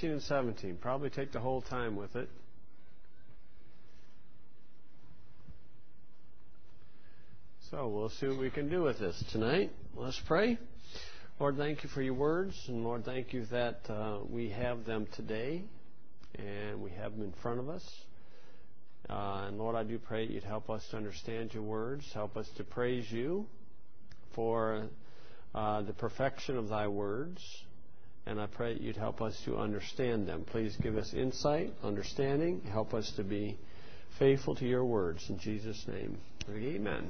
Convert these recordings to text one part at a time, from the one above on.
16, and 17. Probably take the whole time with it. So we'll see what we can do with this tonight. Let's pray. Lord, thank you for your words. And Lord, thank you that we have them today. And we have them in front of us. And Lord, I do pray you'd help us to understand your words. Help us to praise you for the perfection of thy words. And I pray that you'd help us to understand them. Please give us insight, understanding. Help us to be faithful to your words. In Jesus' name, amen.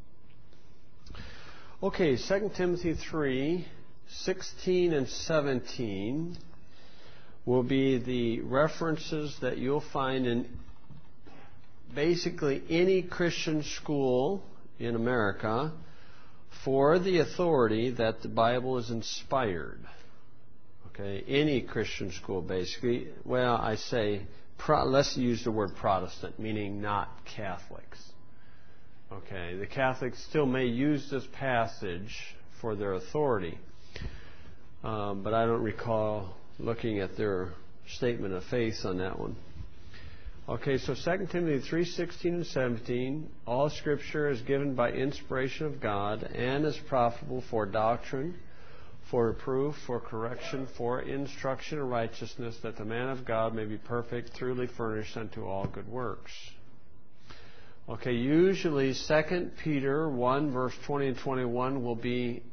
Okay, 2 Timothy 3, 16 and 17 will be the references that you'll find in basically any Christian school in America for the authority that the Bible is inspired. Okay, any Christian school basically. Well, I say, let's use the word Protestant, meaning not Catholics. Okay, the Catholics still may use this passage for their authority, but I don't recall looking at their statement of faith on that one. Okay, so 2 Timothy 3, 16 and 17, all Scripture is given by inspiration of God and is profitable for doctrine, for reproof, for correction, for instruction in righteousness, that the man of God may be perfect, thoroughly furnished unto all good works. Okay, usually 2 Peter 1, verse 20 and 21 will be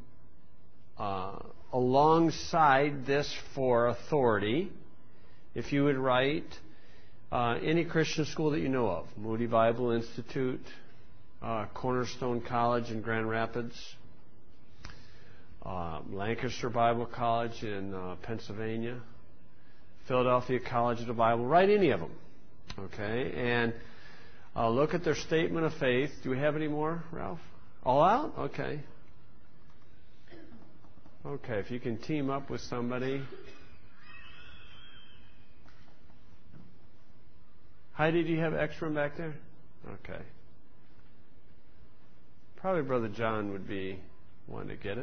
alongside this for authority. If you would write any Christian school that you know of, Moody Bible Institute, Cornerstone College in Grand Rapids, Lancaster Bible College in Pennsylvania, Philadelphia College of the Bible, write any of them. Okay, and look at their statement of faith. Do we have any more, Ralph? All out? Okay. Okay, if you can team up with somebody. Heidi, do you have extra room back there? Okay. Probably Brother John would be one to get it.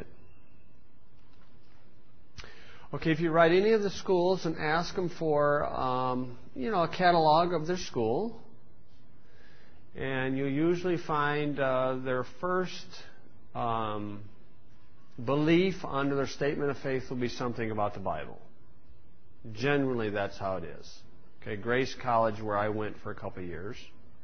Okay, if you write any of the schools and ask them for, a catalog of their school, and you'll usually find their first belief under their statement of faith will be something about the Bible. Generally, that's how it is. Okay, Grace College, where I went for a couple of years.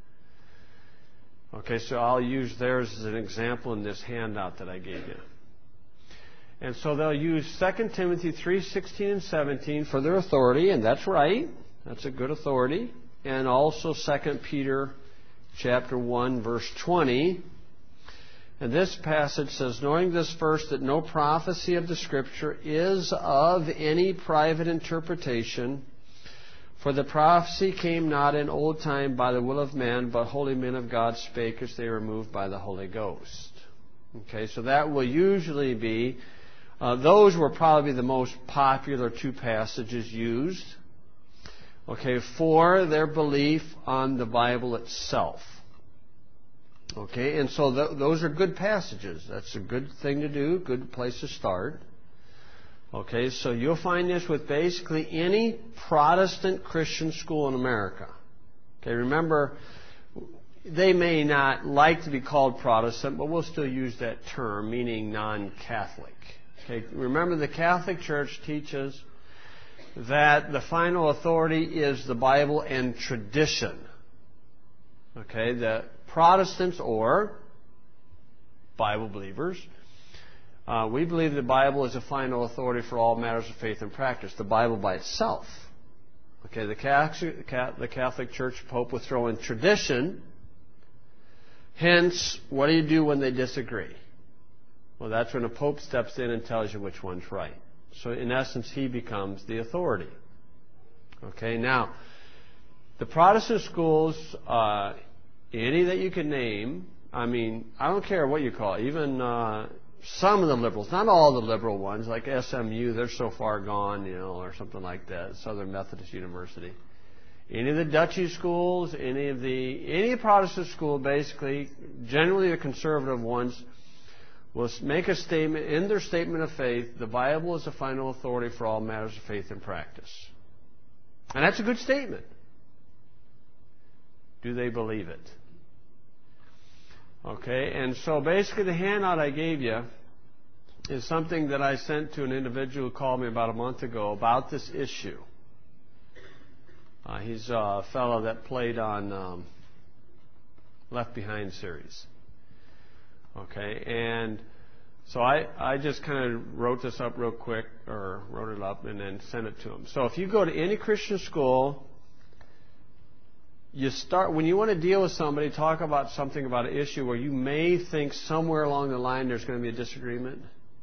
Okay, so I'll use theirs as an example in this handout that I gave you. And so they'll use 2 Timothy 3, 16 and 17 for their authority, and that's right. That's a good authority. And also 2 Peter chapter 1, verse 20. And this passage says, knowing this first, that no prophecy of the Scripture is of any private interpretation, for the prophecy came not in old time by the will of man, but holy men of God spake as they were moved by the Holy Ghost. Okay, so that will usually be, those were probably the most popular two passages used, okay, for their belief on the Bible itself. Okay, and so those are good passages. That's a good thing to do, good place to start. Okay, so you'll find this with basically any Protestant Christian school in America. Okay, remember, they may not like to be called Protestant, but we'll still use that term, meaning non-Catholic. Okay, remember, the Catholic Church teaches that the final authority is the Bible and tradition. Okay, the Protestants or Bible believers, we believe the Bible is a final authority for all matters of faith and practice. The Bible by itself. Okay, the Catholic Church Pope would throw in tradition. Hence, what do you do when they disagree? Well, that's when a Pope steps in and tells you which one's right. So, in essence, he becomes the authority. Okay, now, the Protestant schools, any that you can name, I mean, I don't care what you call it, even some of the liberals, not all the liberal ones, like SMU, they're so far gone, or something like that, Southern Methodist University. Any of the duchy schools, any Protestant school, basically, generally the conservative ones, will make a statement, in their statement of faith, the Bible is the final authority for all matters of faith and practice. And that's a good statement. Do they believe it? Okay, and so basically the handout I gave you is something that I sent to an individual who called me about a month ago about this issue. He's a fellow that played on Left Behind series. Okay, and so I just kind of wrote this up real quick, or wrote it up and then sent it to him. So if you go to any Christian school, you start, when you want to deal with somebody, talk about something about an issue where you may think somewhere along the line there's going to be a disagreement.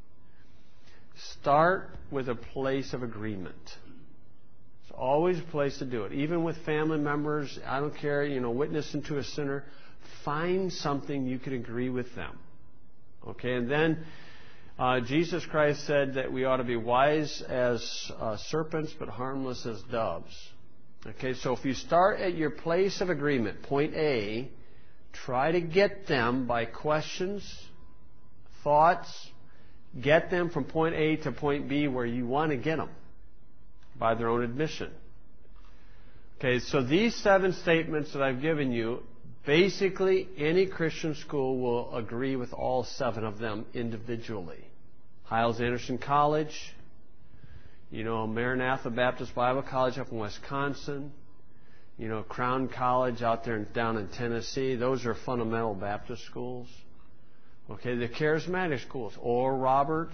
Start with a place of agreement. It's always a place to do it. Even with family members, I don't care, witnessing to a sinner, find something you can agree with them. Okay, and then Jesus Christ said that we ought to be wise as serpents but harmless as doves. Okay, so if you start at your place of agreement, point A, try to get them by questions, thoughts, get them from point A to point B where you want to get them by their own admission. Okay, so these 7 statements that I've given you, basically any Christian school will agree with all 7 of them individually. Hyles-Anderson College, Maranatha Baptist Bible College up in Wisconsin, Crown College out there down in Tennessee. Those are fundamental Baptist schools. Okay, the charismatic schools, Oral Roberts,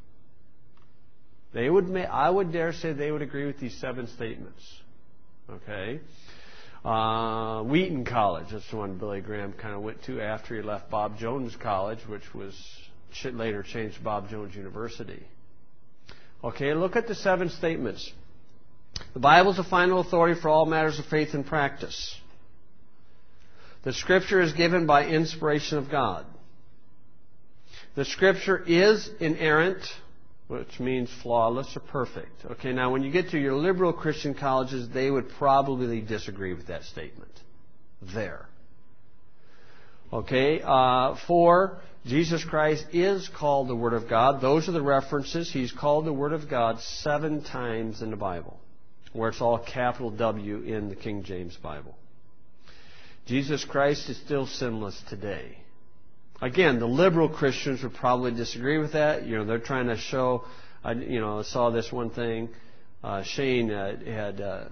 I would dare say they would agree with these 7 statements. Okay, Wheaton College, that's the one Billy Graham kind of went to after he left Bob Jones College, which was later changed to Bob Jones University. Okay, look at the 7 statements. The Bible is the final authority for all matters of faith and practice. The Scripture is given by inspiration of God. The Scripture is inerrant, which means flawless or perfect. Okay, now when you get to your liberal Christian colleges, they would probably disagree with that statement. There. Okay, 4, Jesus Christ is called the Word of God. Those are the references. He's called the Word of God 7 times in the Bible, where it's all capital W in the King James Bible. Jesus Christ is still sinless today. Again, the liberal Christians would probably disagree with that. They're trying to show, I saw this one thing. Shane had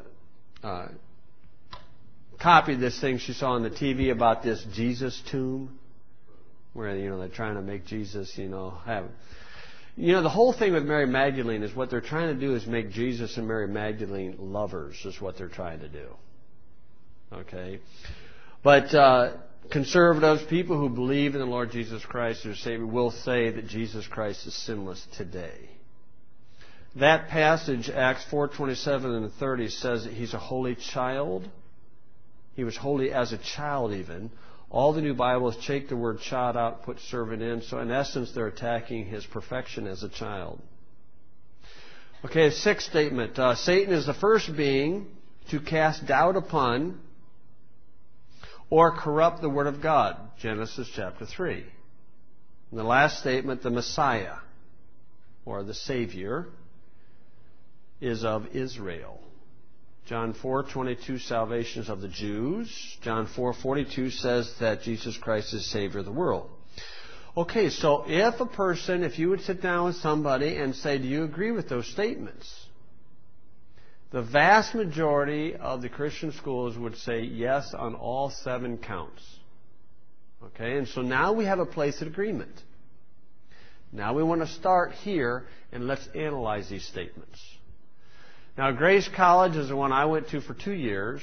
copied this thing she saw on the TV about this Jesus tomb, where, they're trying to make Jesus, have... the whole thing with Mary Magdalene is what they're trying to do is make Jesus and Mary Magdalene lovers, is what they're trying to do. Okay? But conservatives, people who believe in the Lord Jesus Christ as Savior, will say that Jesus Christ is sinless today. That passage, Acts 4:27 and 30, says that He's a holy child. He was holy as a child even. All the new Bibles take the word child out, put servant in. So in essence, they're attacking His perfection as a child. Okay, 6th statement. Satan is the first being to cast doubt upon or corrupt the Word of God. Genesis chapter 3. And the last statement, the Messiah, or the Savior, is of Israel. John 4:22, salvation is of the Jews. John 4:42 says that Jesus Christ is Savior of the world. Okay, so if you would sit down with somebody and say, do you agree with those statements? The vast majority of the Christian schools would say yes on all 7 counts. Okay, and so now we have a place of agreement. Now we want to start here and let's analyze these statements. Now, Grace College is the one I went to for 2 years.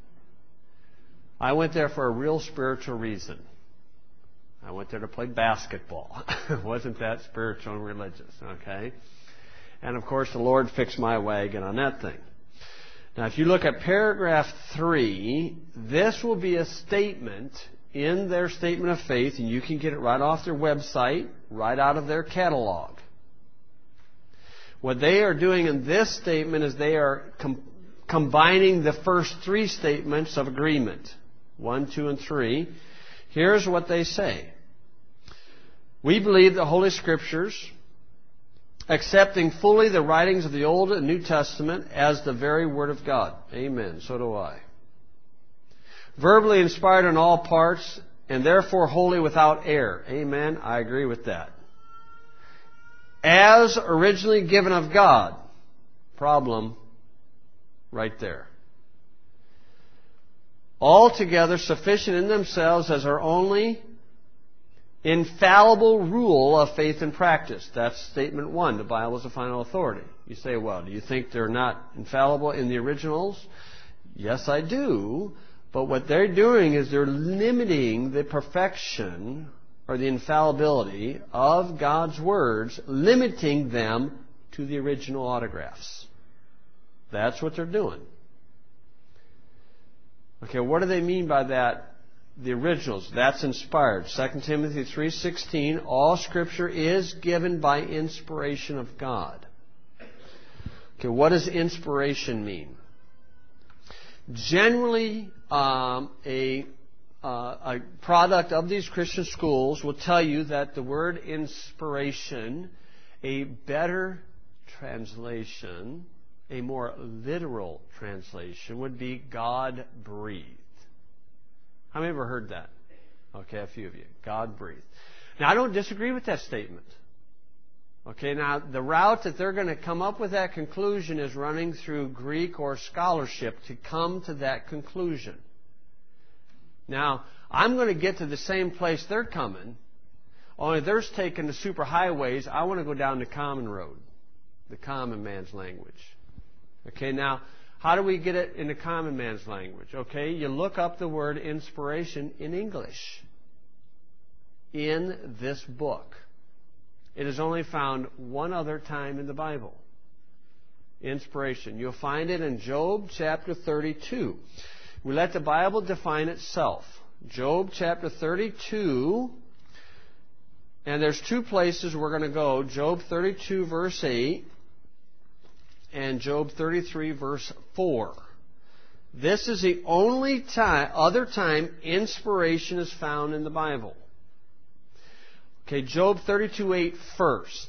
I went there for a real spiritual reason. I went there to play basketball. It wasn't that spiritual and religious, okay? And, of course, the Lord fixed my wagon on that thing. Now, if you look at paragraph 3, this will be a statement in their statement of faith, and you can get it right off their website, right out of their catalog. What they are doing in this statement is they are combining the first 3 statements of agreement, 1, 2, and 3. Here's what they say. We believe the Holy Scriptures accepting fully the writings of the Old and New Testament as the very Word of God. Amen. So do I. Verbally inspired in all parts, and therefore wholly without error. Amen. I agree with that. As originally given of God. Problem right there. Altogether sufficient in themselves as our only infallible rule of faith and practice. That's statement one. The Bible is the final authority. You say, well, do you think they're not infallible in the originals? Yes, I do. But what they're doing is they're limiting the perfection or the infallibility of God's words, limiting them to the original autographs. That's what they're doing. Okay, what do they mean by that? The originals. That's inspired. 2 Timothy 3:16, all Scripture is given by inspiration of God. Okay, what does inspiration mean? Generally, a product of these Christian schools will tell you that the word inspiration, a better translation, a more literal translation, would be God-breathed. How many ever heard that? Okay, a few of you. God-breathed. Now, I don't disagree with that statement. Okay, now, the route that they're going to come up with that conclusion is running through Greek or scholarship to come to that conclusion. Now, I'm going to get to the same place they're coming, only they're taking the superhighways. I want to go down the common road, the common man's language. Okay, now, how do we get it in the common man's language? Okay, you look up the word inspiration in English in this book. It is only found one other time in the Bible. Inspiration. You'll find it in Job chapter 32. We let the Bible define itself. Job chapter 32, and there's two places we're going to go. Job 32 verse 8 and Job 33 verse 4. This is the only other time inspiration is found in the Bible. Okay, Job 32:8 first.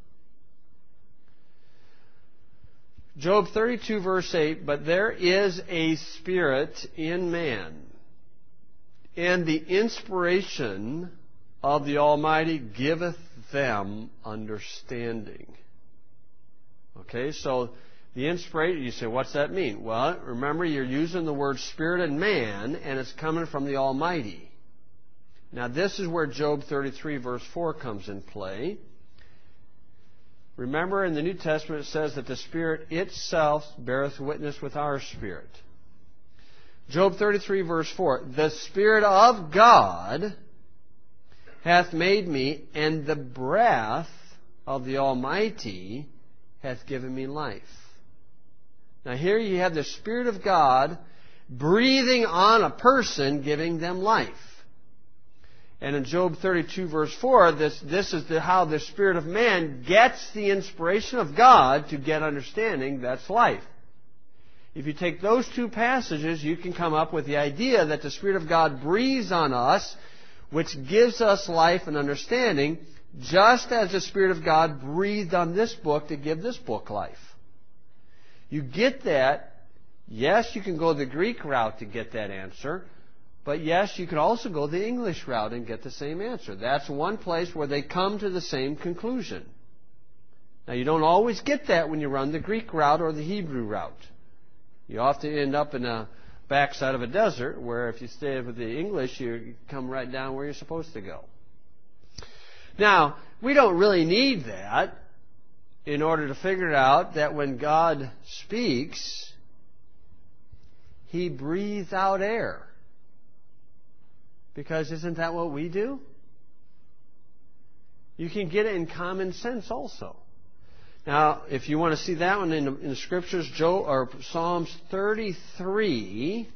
Job 32 verse 8, but there is a spirit in man, and the inspiration of the Almighty giveth them understanding. Okay, so the inspiration, you say, what's that mean? Well, remember, you're using the word spirit and man, and it's coming from the Almighty. Now, this is where Job 33 verse 4 comes in play. Remember, in the New Testament it says that the Spirit itself beareth witness with our spirit. Job 33 verse 4, the Spirit of God hath made me, and the breath of the Almighty hath given me life. Now here you have the Spirit of God breathing on a person, giving them life. And in Job 32 verse 4, this is how the spirit of man gets the inspiration of God to get understanding. That's life. If you take those two passages, you can come up with the idea that the Spirit of God breathes on us, which gives us life and understanding, just as the Spirit of God breathed on this book to give this book life. You get that. Yes, you can go the Greek route to get that answer. But yes, you can also go the English route and get the same answer. That's one place where they come to the same conclusion. Now, you don't always get that when you run the Greek route or the Hebrew route. You often end up in a backside of a desert where if you stay with the English, you come right down where you're supposed to go. Now, we don't really need that in order to figure out that when God speaks, He breathes out air. Because isn't that what we do? You can get it in common sense also. Now, if you want to see that one in the Scriptures, Psalms 33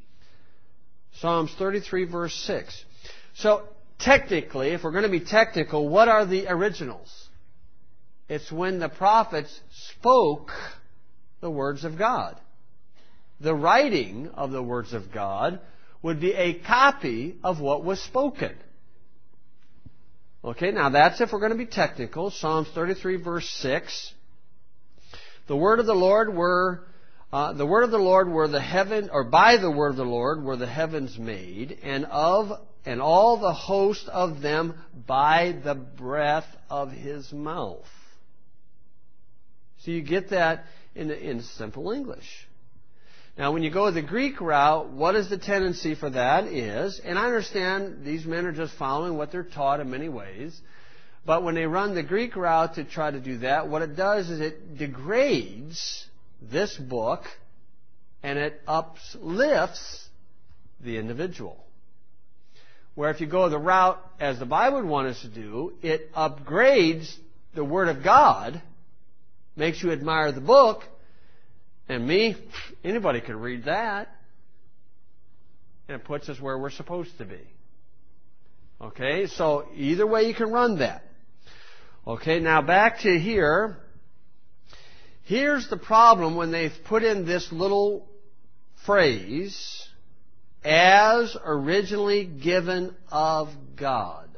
verse 6. So, technically, if we're going to be technical, what are the originals? It's when the prophets spoke the words of God. The writing of the words of God would be a copy of what was spoken. Okay, now that's if we're going to be technical. Psalms 33, verse 6. The word of the Lord were the heaven, or by the word of the Lord were the heavens made, and all the host of them by the breath of His mouth. So you get that in simple English. Now, when you go the Greek route, what is the tendency for that is, and I understand these men are just following what they're taught in many ways, but when they run the Greek route to try to do that, what it does is it degrades this book and it uplifts the individual. Where if you go the route as the Bible would want us to do, it upgrades the Word of God, makes you admire the book, and me, anybody can read that. And it puts us where we're supposed to be. Okay, so either way you can run that. Okay, now back to here. Here's the problem when they've put in this little phrase, as originally given of God.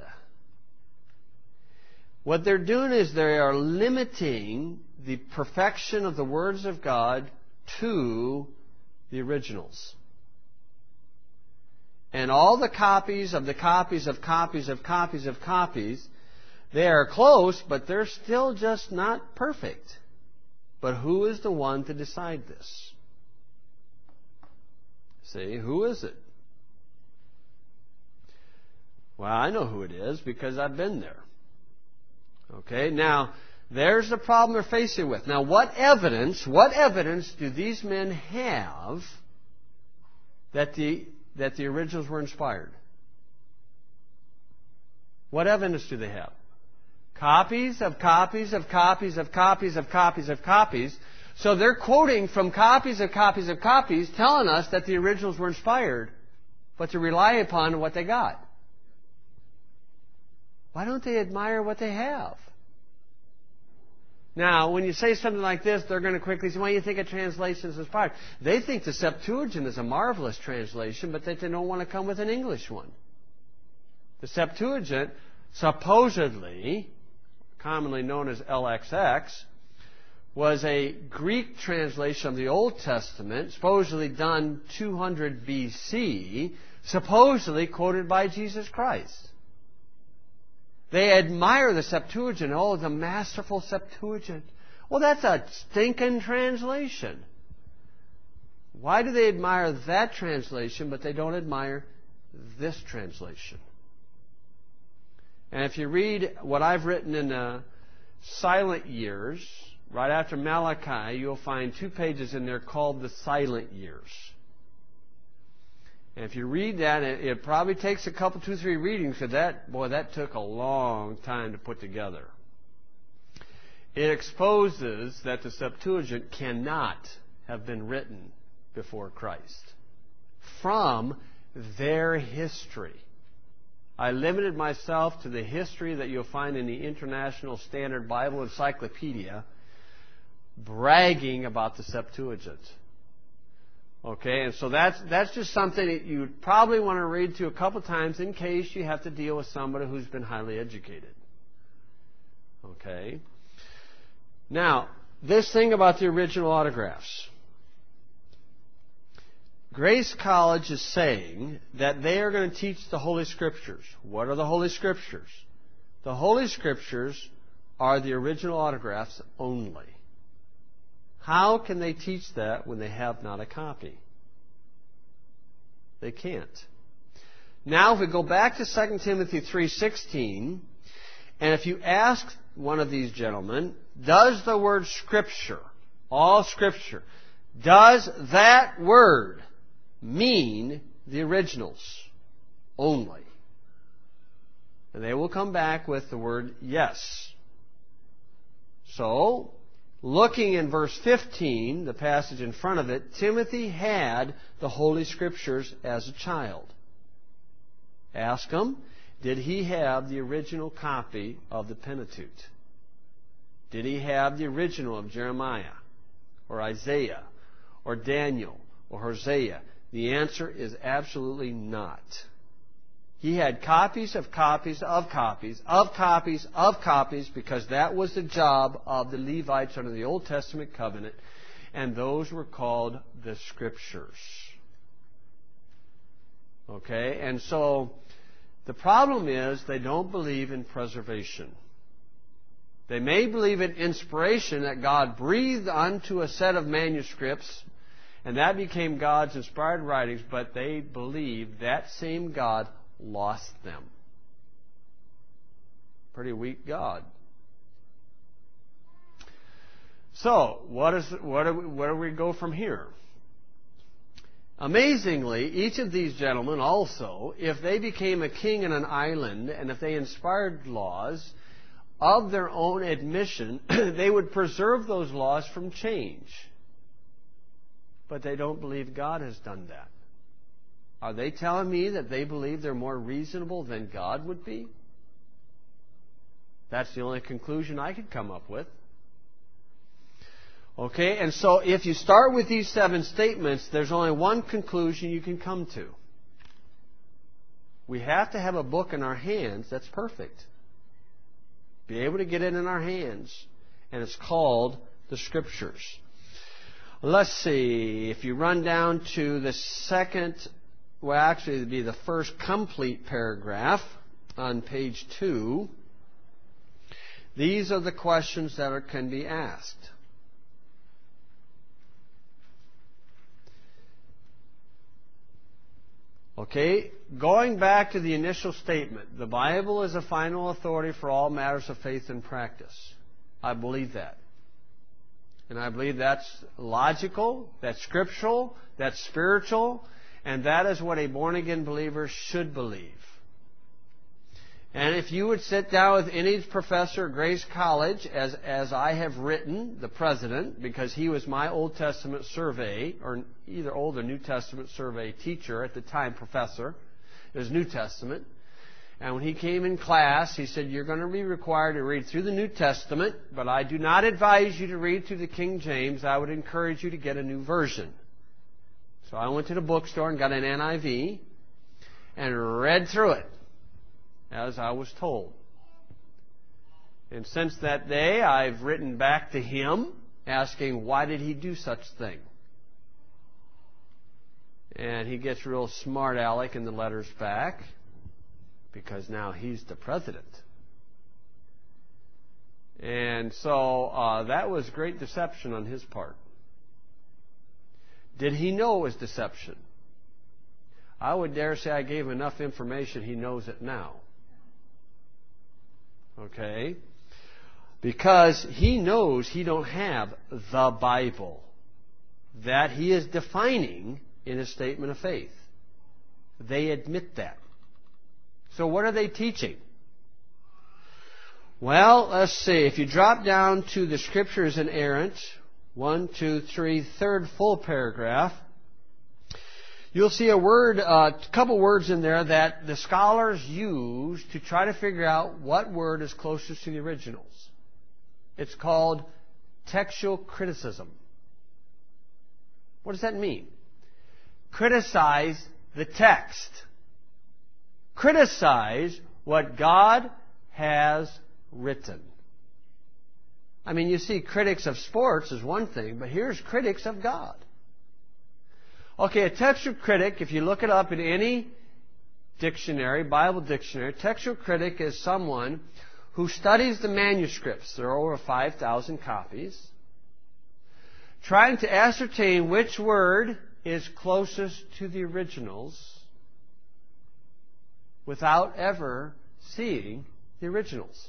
What they're doing is they are limiting the perfection of the words of God to the originals. And all the copies of the copies of copies of copies of copies, they are close, but they're still just not perfect. But who is the one to decide this? See, who is it? Well, I know who it is because I've been there. Okay, now, there's the problem they're facing with. Now, what evidence do these men have that the originals were inspired? What evidence do they have? Copies of copies of copies of copies of copies of copies. So they're quoting from copies of copies of copies, telling us that the originals were inspired, but to rely upon what they got. Why don't they admire what they have? Now, when you say something like this, they're going to quickly say, well, you think a translation is inspired. They think the Septuagint is a marvelous translation, but they don't want to come with an English one. The Septuagint, supposedly, commonly known as LXX, was a Greek translation of the Old Testament, supposedly done 200 BC, supposedly quoted by Jesus Christ. They admire the Septuagint. Oh, the masterful Septuagint. Well, that's a stinking translation. Why do they admire that translation, but they don't admire this translation? And if you read what I've written in Silent Years, right after Malachi, you'll find 2 pages in there called the Silent Years. And if you read that, it probably takes a couple, 2, 3 readings, because that took a long time to put together. It exposes that the Septuagint cannot have been written before Christ from their history. I limited myself to the history that you'll find in the International Standard Bible Encyclopedia, bragging about the Septuagint. Okay, and so that's just something that you probably want to read to a couple times in case you have to deal with somebody who's been highly educated. Okay. Now, this thing about the original autographs. Grace College is saying that they are going to teach the Holy Scriptures. What are the Holy Scriptures? The Holy Scriptures are the original autographs only. How can they teach that when they have not a copy? They can't. Now, if we go back to 2 Timothy 3:16, and if you ask one of these gentlemen, does the word Scripture, all Scripture, does that word mean the originals only? And they will come back with the word yes. So, looking in verse 15, the passage in front of it, Timothy had the Holy Scriptures as a child. Ask him, did he have the original copy of the Pentateuch? Did he have the original of Jeremiah, or Isaiah, or Daniel, or Hosea? The answer is absolutely not. He had copies of copies of copies of copies of copies, because that was the job of the Levites under the Old Testament covenant, and those were called the Scriptures. Okay? And so the problem is they don't believe in preservation. They may believe in inspiration, that God breathed unto a set of manuscripts, and that became God's inspired writings, but they believe that same God lost them. Pretty weak God. So, where do we go from here? Amazingly, each of these gentlemen also, if they became a king in an island, and if they inspired laws of their own admission, they would preserve those laws from change. But they don't believe God has done that. Are they telling me that they believe they're more reasonable than God would be? That's the only conclusion I could come up with. Okay, and so if you start with these 7 statements, there's only one conclusion you can come to. We have to have a book in our hands that's perfect. Be able to get it in our hands. And it's called the Scriptures. Let's see, if you run down to the second, well, actually it'd be the first complete paragraph on page 2. These are the questions that can be asked. Okay, going back to the initial statement, the Bible is a final authority for all matters of faith and practice. I believe that. And I believe that's logical, that's scriptural, that's spiritual, and that is what a born-again believer should believe. And if you would sit down with any professor at Grace College, as I have written, the president, because he was my Old Testament survey, or either Old or New Testament survey teacher at the time, professor. It was New Testament. And when he came in class, he said, you're going to be required to read through the New Testament, but I do not advise you to read through the King James. I would encourage you to get a new version. So I went to the bookstore and got an NIV and read through it, as I was told. And since that day, I've written back to him asking, why did he do such thing? And he gets real smart aleck in the letters back, because now he's the president. And so that was great deception on his part. Did he know it was deception? I would dare say I gave him enough information, he knows it now. Okay? Because he knows he don't have the Bible that he is defining in his statement of faith. They admit that. So what are they teaching? Well, let's see. If you drop down to the Scriptures inerrant, 1, 2, 3, third full paragraph, you'll see a couple words in there that the scholars use to try to figure out what word is closest to the originals. It's called textual criticism. What does that mean? Criticize the text. Criticize what God has written. I mean, you see, critics of sports is one thing, but here's critics of God. Okay, a textual critic, if you look it up in any dictionary, Bible dictionary, textual critic is someone who studies the manuscripts. There are over 5,000 copies, trying to ascertain which word is closest to the originals without ever seeing the originals.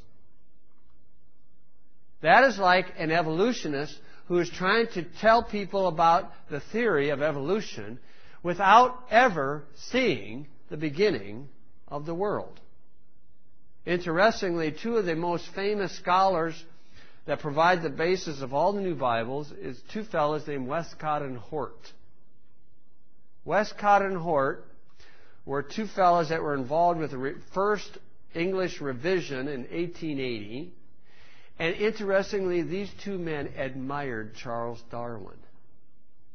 That is like an evolutionist who is trying to tell people about the theory of evolution without ever seeing the beginning of the world. Interestingly, 2 of the most famous scholars that provide the basis of all the new Bibles is 2 fellows named Westcott and Hort. Westcott and Hort were 2 fellows that were involved with the first English revision in 1880. And interestingly, these 2 men admired Charles Darwin.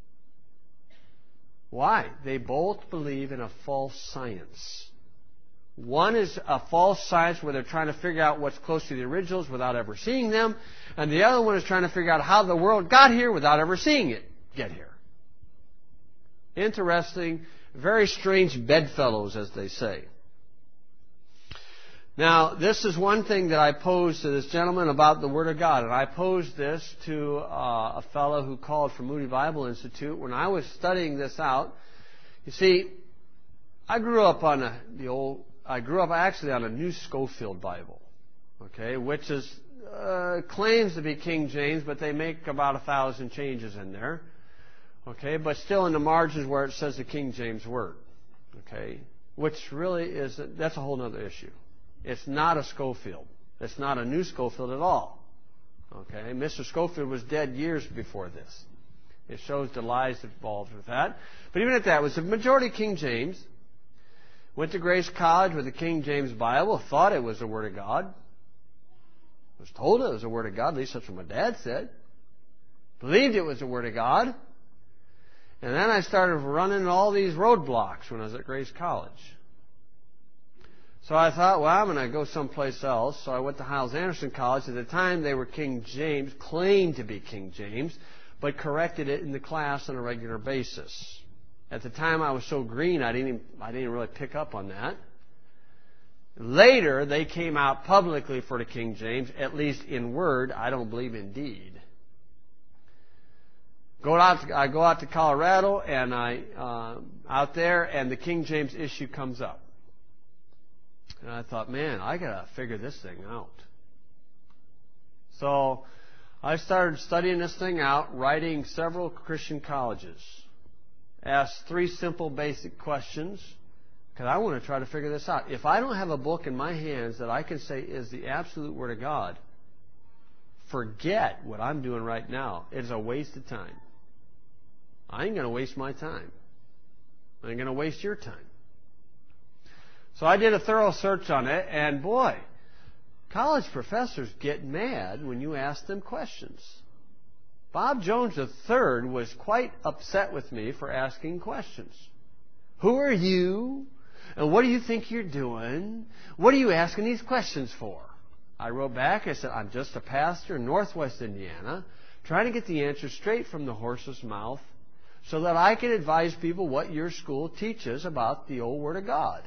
Why? They both believe in a false science. One is a false science where they're trying to figure out what's close to the originals without ever seeing them. And the other one is trying to figure out how the world got here without ever seeing it get here. Interesting, very strange bedfellows, as they say. Now, this is one thing that I posed to this gentleman about the Word of God. And I posed this to a fellow who called from Moody Bible Institute. When I was studying this out, you see, I grew up actually on a New Schofield Bible, okay, which is claims to be King James, but they make about 1,000 changes in there, okay, but still in the margins where it says the King James Word, okay, which really that's a whole other issue. It's not a Schofield. It's not a New Schofield at all, okay. Mr. Schofield was dead years before this. It shows the lies involved with that. But even at that, it was the majority King James. Went to Grace College with the King James Bible, thought it was the Word of God. Was told it was the Word of God, at least that's what my dad said. Believed it was the Word of God. And then I started running all these roadblocks when I was at Grace College. So I thought, well, I'm going to go someplace else. So I went to Hyles-Anderson College. At the time, they were King James, claimed to be King James, but corrected it in the class on a regular basis. At the time, I was so green, I didn't really pick up on that. Later, they came out publicly for the King James, at least in word. I don't believe in deed. I go out to Colorado, and out there, and the King James issue comes up. And I thought, man, I got to figure this thing out. So I started studying this thing out, writing several Christian colleges. Asked 3 simple basic questions, because I want to try to figure this out. If I don't have a book in my hands that I can say is the absolute Word of God, forget what I'm doing right now. It's a waste of time. I ain't going to waste my time. I ain't going to waste your time. So I did a thorough search on it, and boy, college professors get mad when you ask them questions. Bob Jones III was quite upset with me for asking questions. Who are you? And what do you think you're doing? What are you asking these questions for? I wrote back, I said, I'm just a pastor in Northwest Indiana, trying to get the answer straight from the horse's mouth so that I can advise people what your school teaches about the old Word of God.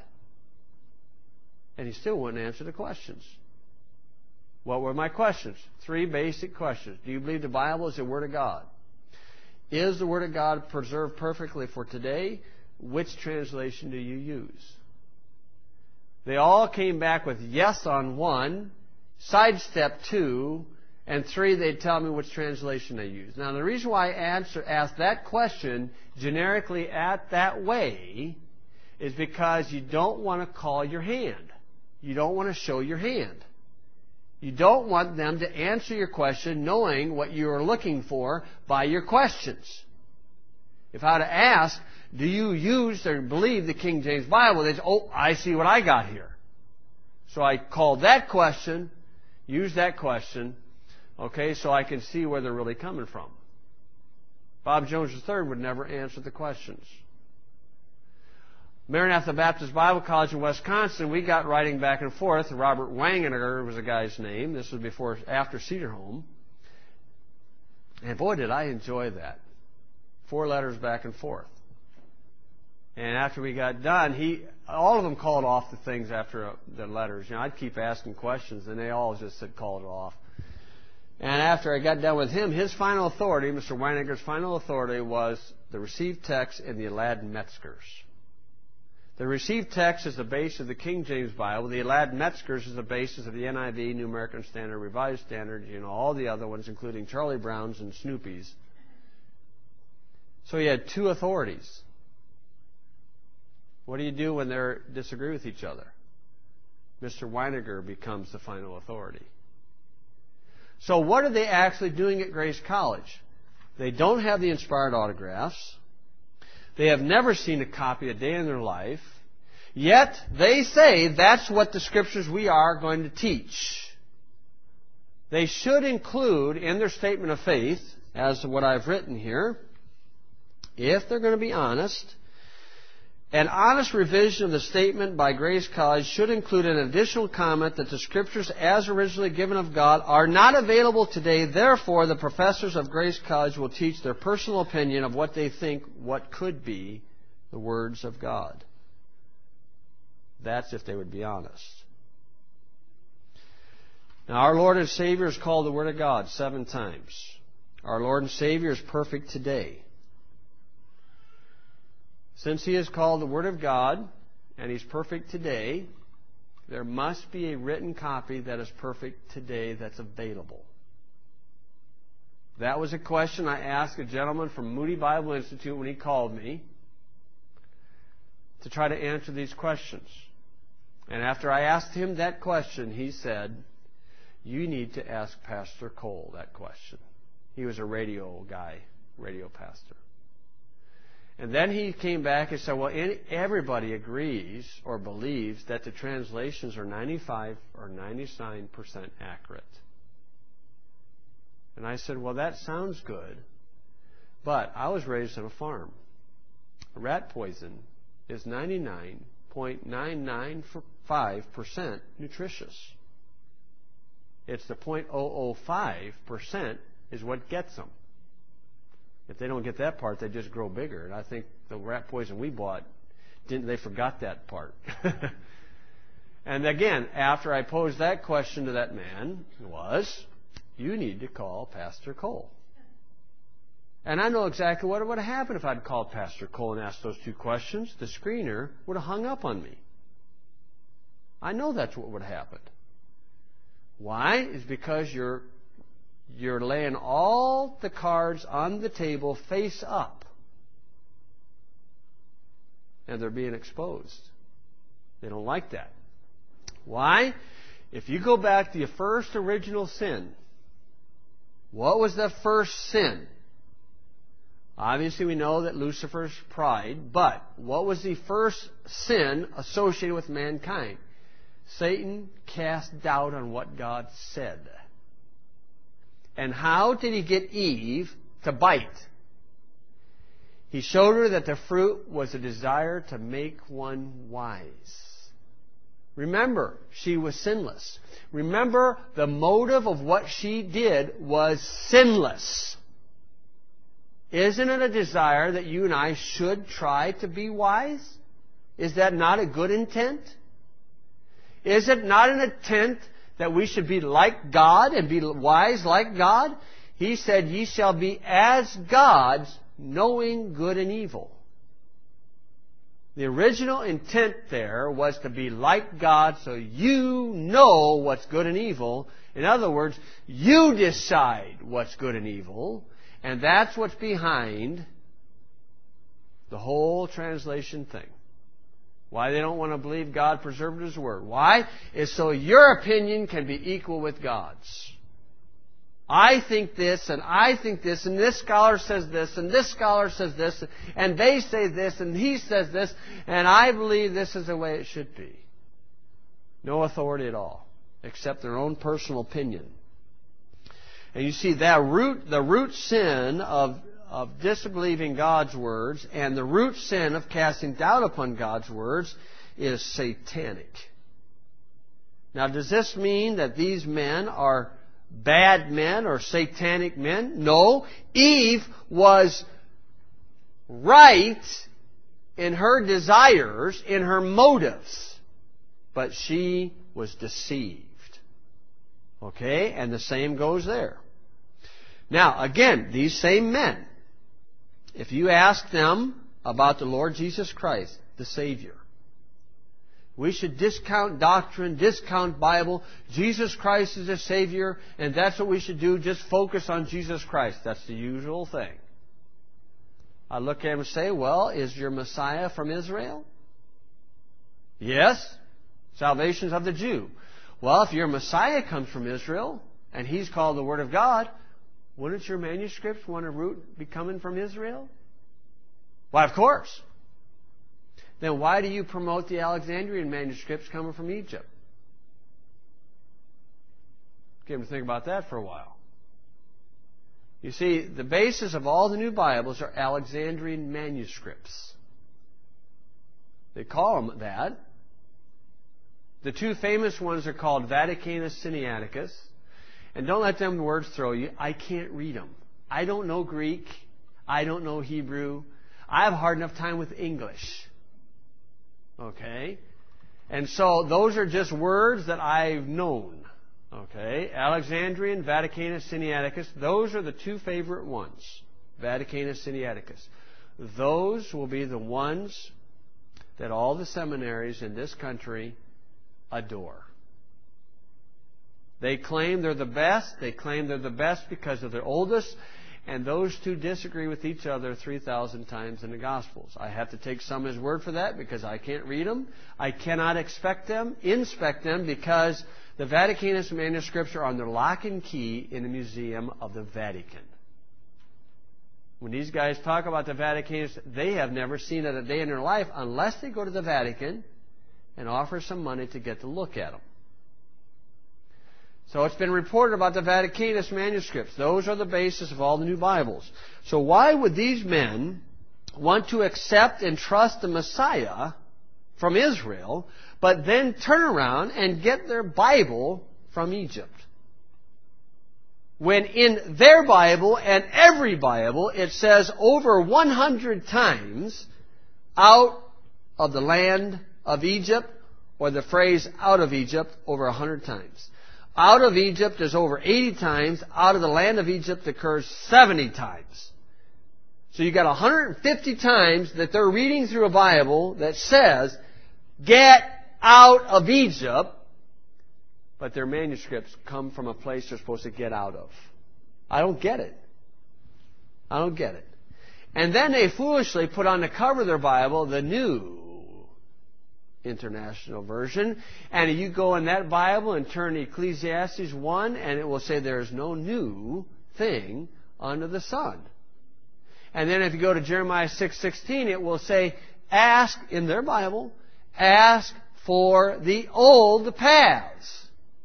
And he still wouldn't answer the questions. What were my questions? 3 basic questions. Do you believe the Bible is the Word of God? Is the Word of God preserved perfectly for today? Which translation do you use? They all came back with yes on 1, sidestep 2, and 3, they'd tell me which translation they use. Now, the reason why I asked that question generically that way is because you don't want to call your hand. You don't want to show your hand. You don't want them to answer your question knowing what you are looking for by your questions. If I had to ask, do you use or believe the King James Bible? They'd say, oh, I see what I got here. So I called that question, used that question, okay, so I can see where they're really coming from. Bob Jones III would never answer the questions. Maranatha Baptist Bible College in Wisconsin, we got writing back and forth. Robert Wangener was a guy's name. This was after Cedar Home. And boy, did I enjoy that. 4 letters back and forth. And after we got done, all of them called off the things after the letters. You know, I'd keep asking questions, and they all just said called it off. And after I got done with him, his final authority, Mr. Weininger's final authority, was the received text in the Aladdin Metzgers. The received text is the base of the King James Bible. The Aladdin Metzgers is the basis of the NIV, New American Standard, Revised Standard, all the other ones, including Charlie Brown's and Snoopy's. So he had 2 authorities. What do you do when they disagree with each other? Mr. Weininger becomes the final authority. So what are they actually doing at Grace College? They don't have the inspired autographs. They have never seen a copy a day in their life. Yet they say that's what the Scriptures we are going to teach. They should include in their statement of faith, as to what I've written here, if they're going to be honest, An honest revision of the statement by Grace College should include an additional comment that the Scriptures, as originally given of God, are not available today. Therefore, the professors of Grace College will teach their personal opinion of what they think what could be the words of God. That's if they would be honest. Now, our Lord and Savior is called the Word of God 7 times. Our Lord and Savior is perfect today. Since He is called the Word of God, and He's perfect today, there must be a written copy that is perfect today that's available. That was a question I asked a gentleman from Moody Bible Institute when he called me to try to answer these questions. And after I asked him that question, he said, "You need to ask Pastor Cole that question." He was a radio guy, radio pastor. And then he came back and said, well, everybody agrees or believes that the translations are 95 or 99% accurate. And I said, well, that sounds good, but I was raised on a farm. Rat poison is 99.995% nutritious. It's the 0.005% is what gets them. If they don't get that part, they just grow bigger. And I think the rat poison we bought, they forgot that part. And again, after I posed that question to that man, you need to call Pastor Cole. And I know exactly what would have happened if I'd called Pastor Cole and asked those 2 questions. The screener would have hung up on me. I know that's what would have happened. Why? It's because you're laying all the cards on the table face up. And they're being exposed. They don't like that. Why? If you go back to your first original sin, what was the first sin? Obviously, we know that Lucifer's pride, but what was the first sin associated with mankind? Satan cast doubt on what God said. And how did he get Eve to bite? He showed her that the fruit was a desire to make one wise. Remember, she was sinless. Remember, the motive of what she did was sinless. Isn't it a desire that you and I should try to be wise? Is that not a good intent? Is it not an intent that we should be like God and be wise like God? He said, ye shall be as gods, knowing good and evil. The original intent there was to be like God so you know what's good and evil. In other words, you decide what's good and evil. And that's what's behind the whole translation thing. Why they don't want to believe God preserved His Word. Why? It's so your opinion can be equal with God's. I think this, and I think this, and this scholar says this, and this scholar says this, and they say this, and he says this, and I believe this is the way it should be. No authority at all, except their own personal opinion. And you see that the root sin of disbelieving God's words and the root sin of casting doubt upon God's words is satanic. Now, does this mean that these men are bad men or satanic men? No. Eve was right in her desires, in her motives, but she was deceived. Okay? And the same goes there. Now, again, these same men, if you ask them about the Lord Jesus Christ, the Savior, we should discount doctrine, discount Bible. Jesus Christ is the Savior, and that's what we should do. Just focus on Jesus Christ. That's the usual thing. I look at him and say, well, is your Messiah from Israel? Yes. Salvation's of the Jew. Well, if your Messiah comes from Israel, and He's called the Word of God, wouldn't your manuscripts want a root be coming from Israel? Why, of course. Then why do you promote the Alexandrian manuscripts coming from Egypt? Get him to think about that for a while. You see, the basis of all the new Bibles are Alexandrian manuscripts. They call them that. The two famous ones are called Vaticanus Sinaiticus. And don't let them words throw you. I can't read them. I don't know Greek. I don't know Hebrew. I have a hard enough time with English. Okay? And so those are just words that I've known. Okay? Alexandrian, Vaticanus Sinaiticus. Those are the two favorite ones. Vaticanus Sinaiticus. Those will be the ones that all the seminaries in this country adore. They claim they're the best. They claim they're the best because of their oldest. And those two disagree with each other 3,000 times in the Gospels. I have to take some of his word for that because I can't read them. I cannot inspect them because the Vaticanus manuscripts are under lock and key in the Museum of the Vatican. When these guys talk about the Vaticanus, they have never seen it a day in their life unless they go to the Vatican and offer some money to get to look at them. So it's been reported about the Vaticanus manuscripts. Those are the basis of all the new Bibles. So why would these men want to accept and trust the Messiah from Israel, but then turn around and get their Bible from Egypt? When in their Bible and every Bible it says over 100 times out of the land of Egypt, or the phrase out of Egypt over 100 times. Out of Egypt is over 80 times. Out of the land of Egypt occurs 70 times. So you got 150 times that they're reading through a Bible that says, get out of Egypt, but their manuscripts come from a place they're supposed to get out of. I don't get it. I don't get it. And then they foolishly put on the cover of their Bible the New International Version. And you go in that Bible and turn to Ecclesiastes 1, and it will say there is no new thing under the sun. And then if you go to Jeremiah 6:16, it will say, ask, in their Bible, ask for the old paths.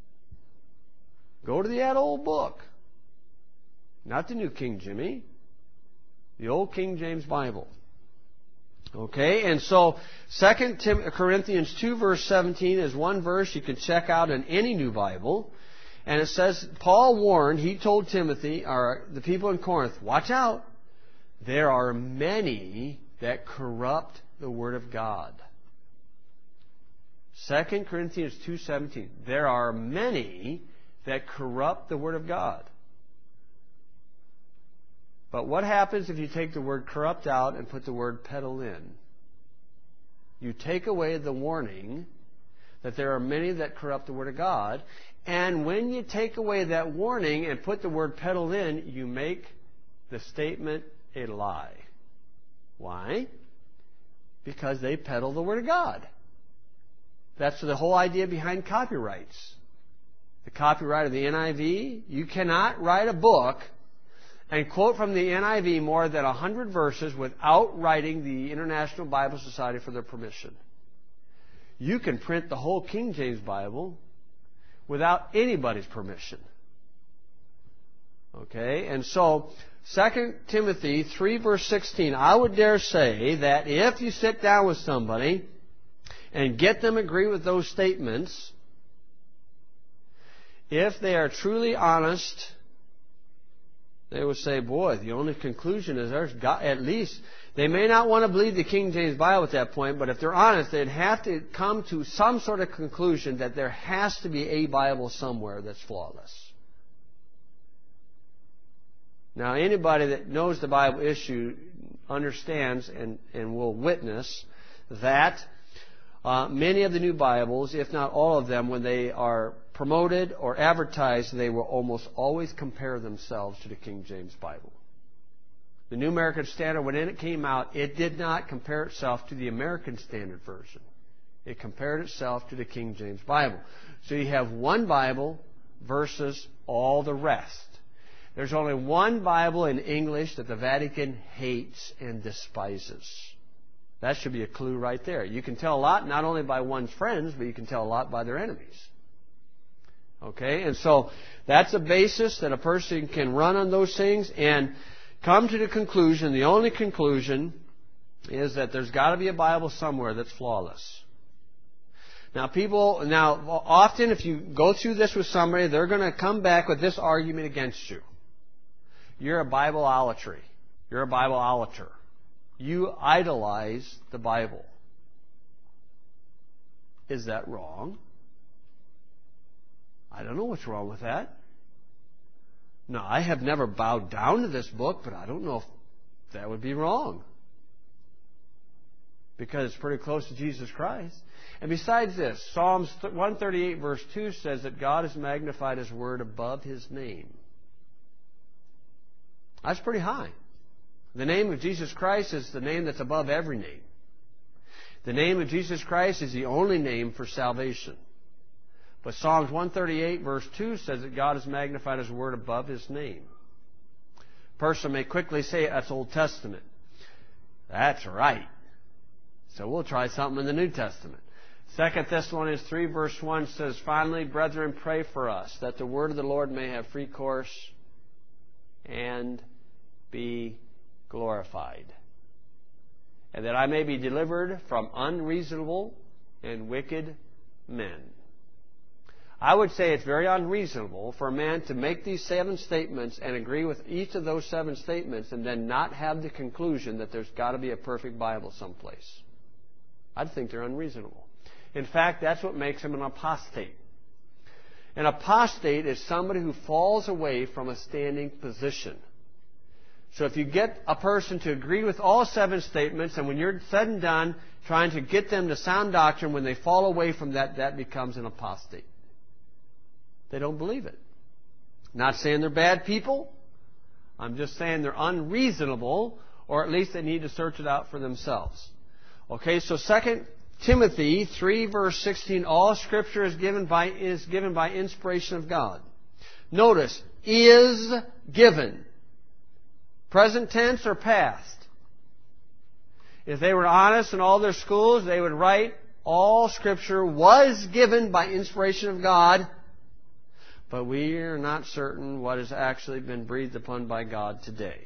Go to that old book. Not the New King Jimmy. The old King James Bible. Okay, and so 2 Corinthians 2 verse 17 is one verse you can check out in any new Bible. And it says, Paul warned, he told Timothy, or the people in Corinth, watch out. There are many that corrupt the Word of God. 2 Corinthians 2:17. There are many that corrupt the Word of God. But what happens if you take the word corrupt out and put the word peddle in? You take away the warning that there are many that corrupt the Word of God. And when you take away that warning and put the word peddle in, you make the statement a lie. Why? Because they peddle the Word of God. That's the whole idea behind copyrights. The copyright of the NIV, you cannot write a book and quote from the NIV more than 100 verses without writing the International Bible Society for their permission. You can print the whole King James Bible without anybody's permission. Okay? And so, 2 Timothy 3 verse 16, I would dare say that if you sit down with somebody and get them to agree with those statements, if they are truly honest, they would say, boy, the only conclusion is there's God, at least, they may not want to believe the King James Bible at that point, but if they're honest, they'd have to come to some sort of conclusion that there has to be a Bible somewhere that's flawless. Now, anybody that knows the Bible issue understands and will witness that many of the new Bibles, if not all of them, when they are promoted or advertised, they will almost always compare themselves to the King James Bible. The New American Standard, when it came out, it did not compare itself to the American Standard Version. It compared itself to the King James Bible. So you have one Bible versus all the rest. There's only one Bible in English that the Vatican hates and despises. That should be a clue right there. You can tell a lot not only by one's friends, but you can tell a lot by their enemies. Okay? And so that's a basis that a person can run on those things and come to the conclusion, the only conclusion, is that there's got to be a Bible somewhere that's flawless. Now, often if you go through this with somebody, they're going to come back with this argument against you. You're a Bibleolatry. You're a Bibleolater. You idolize the Bible. Is that wrong? I don't know what's wrong with that. No, I have never bowed down to this book, but I don't know if that would be wrong. Because it's pretty close to Jesus Christ. And besides this, Psalms 138 verse 2 says that God has magnified His Word above His name. That's pretty high. The name of Jesus Christ is the name that's above every name. The name of Jesus Christ is the only name for salvation. But Psalms 138 verse 2 says that God has magnified His Word above His name. A person may quickly say that's Old Testament. That's right. So we'll try something in the New Testament. 2 Thessalonians 3 verse 1 says, "Finally, brethren, pray for us, that the word of the Lord may have free course and be glorified, and that I may be delivered from unreasonable and wicked men." I would say it's very unreasonable for a man to make these 7 statements and agree with each of those 7 statements and then not have the conclusion that there's got to be a perfect Bible someplace. I'd think they're unreasonable. In fact, that's what makes him an apostate. An apostate is somebody who falls away from a standing position. So if you get a person to agree with all 7 statements, and when you're said and done, trying to get them to sound doctrine, when they fall away from that, that becomes an apostate. They don't believe it. Not saying they're bad people. I'm just saying they're unreasonable, or at least they need to search it out for themselves. Okay, so 2 Timothy 3 verse 16, all Scripture is given by inspiration of God. Notice, is given. Present tense or past. If they were honest in all their schools, they would write, all Scripture was given by inspiration of God, but we are not certain what has actually been breathed upon by God today.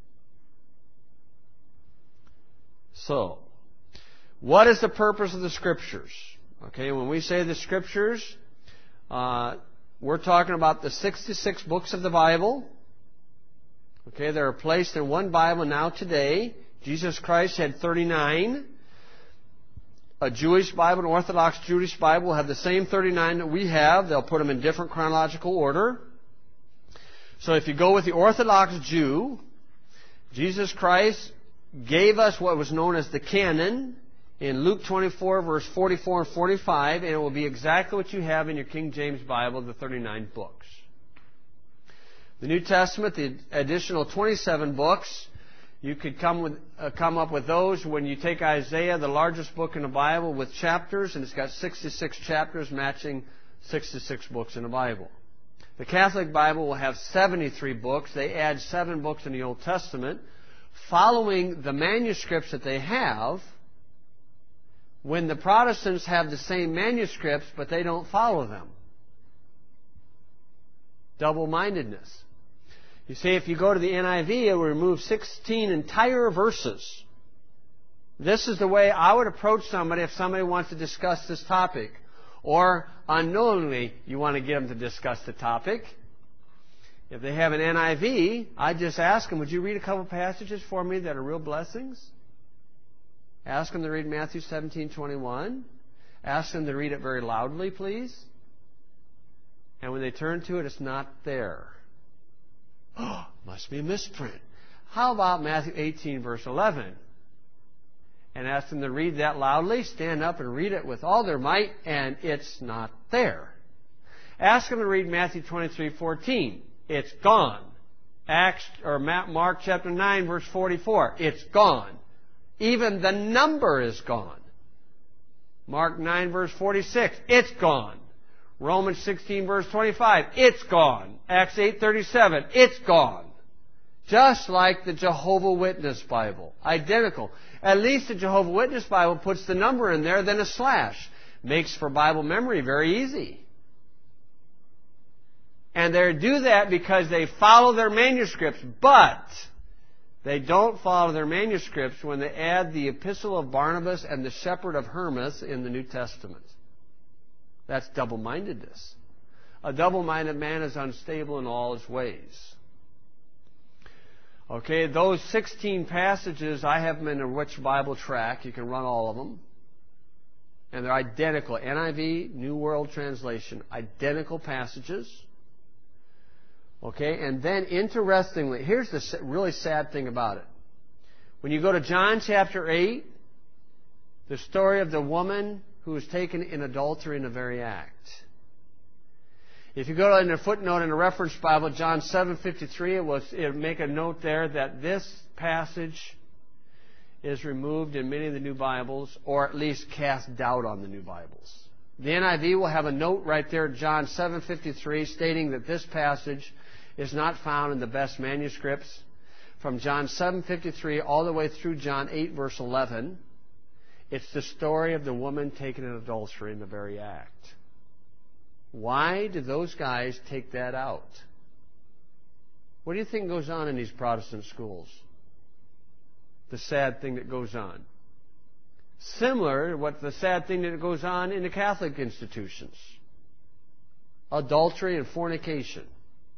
So, what is the purpose of the Scriptures? Okay, when we say the Scriptures, we're talking about the 66 books of the Bible. Okay, they are placed in one Bible now today. Jesus Christ had 39. A Jewish Bible, an Orthodox Jewish Bible, will have the same 39 that we have. They'll put them in different chronological order. So if you go with the Orthodox Jew, Jesus Christ gave us what was known as the canon in Luke 24, verse 44 and 45, and it will be exactly what you have in your King James Bible, the 39 books. The New Testament, the additional 27 books, you could come up with those when you take Isaiah, the largest book in the Bible, with chapters, and it's got 66 chapters matching 66 books in the Bible. The Catholic Bible will have 73 books. They add 7 books in the Old Testament, following the manuscripts that they have, when the Protestants have the same manuscripts, but they don't follow them. Double-mindedness. You see, if you go to the NIV, it will remove 16 entire verses. This is the way I would approach somebody if somebody wants to discuss this topic. Or, unknowingly, you want to get them to discuss the topic. If they have an NIV, I just ask them, would you read a couple passages for me that are real blessings? Ask them to read Matthew 17:21. Ask them to read it very loudly, please. And when they turn to it, it's not there. Oh, must be a misprint. How about Matthew 18, verse 11? And ask them to read that loudly, stand up and read it with all their might, and it's not there. Ask them to read Matthew 23:14. It's gone. Mark chapter 9, verse 44. It's gone. Even the number is gone. Mark 9, verse 46. It's gone. Romans 16, verse 25. It's gone. Acts 8:37. It's gone. Just like the Jehovah Witness Bible. Identical. At least the Jehovah Witness Bible puts the number in there, then a slash. Makes for Bible memory very easy. And they do that because they follow their manuscripts. But They don't follow their manuscripts when they add the Epistle of Barnabas and the Shepherd of Hermas in the New Testament. That's double-mindedness. A double-minded man is unstable in all his ways. Okay, those 16 passages, I have them in a Which Bible Track. You can run all of them. And they're identical. NIV, New World Translation, identical passages. Okay, and then interestingly, here's the really sad thing about it. When you go to John chapter 8, the story of the woman who was taken in adultery in the very act. If you go in a footnote in a reference Bible, John 7:53, it would make a note there that this passage is removed in many of the new Bibles, or at least cast doubt on the new Bibles. The NIV will have a note right there, John 7:53, stating that this passage is not found in the best manuscripts. From John 7:53 all the way through John 8, verse 11, it's the story of the woman taken in adultery in the very act. Why did those guys take that out? What do you think goes on in these Protestant schools? The sad thing that goes on. Similar to what the sad thing that goes on in the Catholic institutions. Adultery and fornication.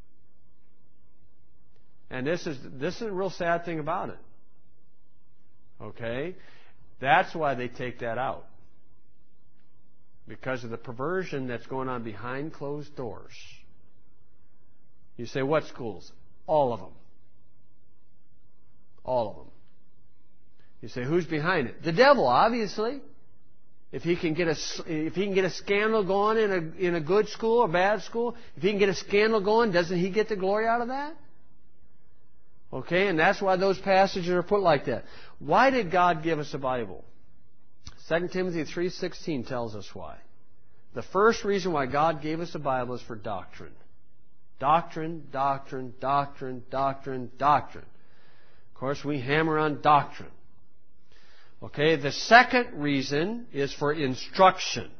And this is a real sad thing about it. Okay? That's why they take that out. Because of the perversion that's going on behind closed doors. You say, what schools? All of them. All of them. You say, who's behind it? The devil, obviously. If he can get a scandal going in a good school or bad school, if he can get a scandal going, doesn't he get the glory out of that? Okay, and that's why those passages are put like that. Why did God give us a Bible? 2 Timothy 3:16 tells us why. The first reason why God gave us a Bible is for doctrine. Doctrine, doctrine, doctrine, doctrine, doctrine. Of course, we hammer on doctrine. Okay, the second reason is for instruction.